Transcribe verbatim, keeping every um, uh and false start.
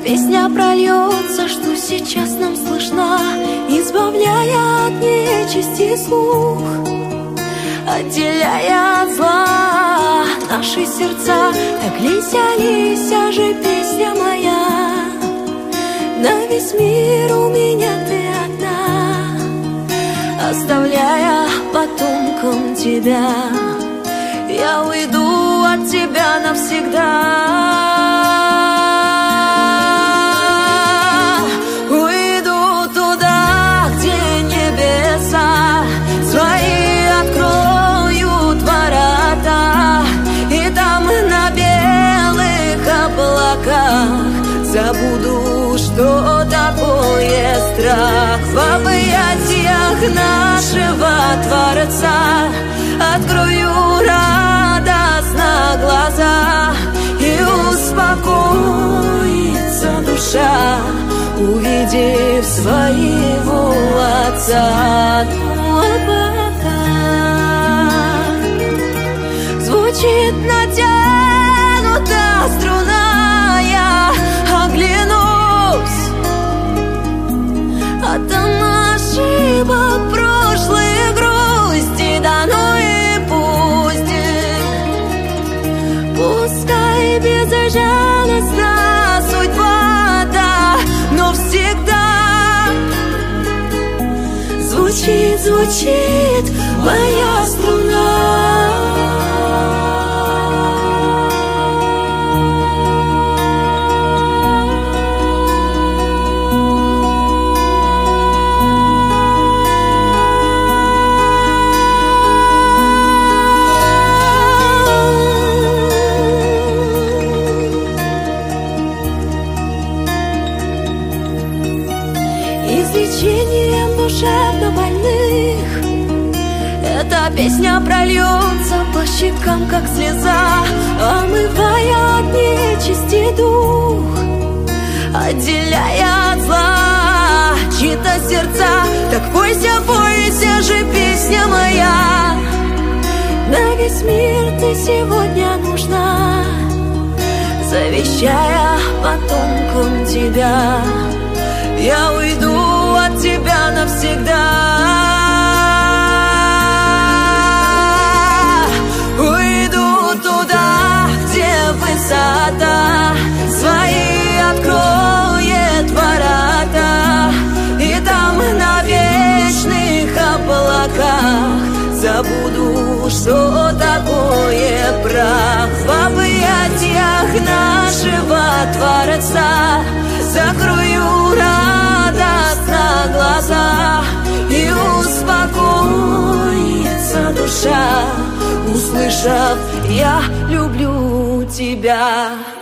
песня прольется, что сейчас нам слышна, избавляя от нечисти слух, отделяя от зла наши сердца. Так лися, лися же, песня моя, на весь мир у меня ты одна, оставляя потомкам тебя. Я уйду от тебя навсегда. Уйду туда, где небеса свои откроют ворота, и там на белых облаках забуду, что такое страх. В объятиях нашего Творца открою радостно глаза, и успокоится душа, увидев своего Отца. Звучит натянута струна, я оглянусь, а там ошибок прошлой грусти, да ну и пусть. Пускай безжалостна судьба, да, но всегда звучит, звучит моя струна. Излечением душевно больных эта песня прольется по щекам, как слеза, омывая от нечисти дух, отделяя от зла чьи-то сердца. Так пойся, пойся же, песня моя, на весь мир ты сегодня нужна, завещая потомкам тебя. Я уйду от тебя навсегда. Уйду туда, где высота свои откроет ворота, и там на вечных облаках забуду, что такое прах. В объятиях нашего Творца закрою радостно глаза, и успокоится душа, услышав: я люблю тебя.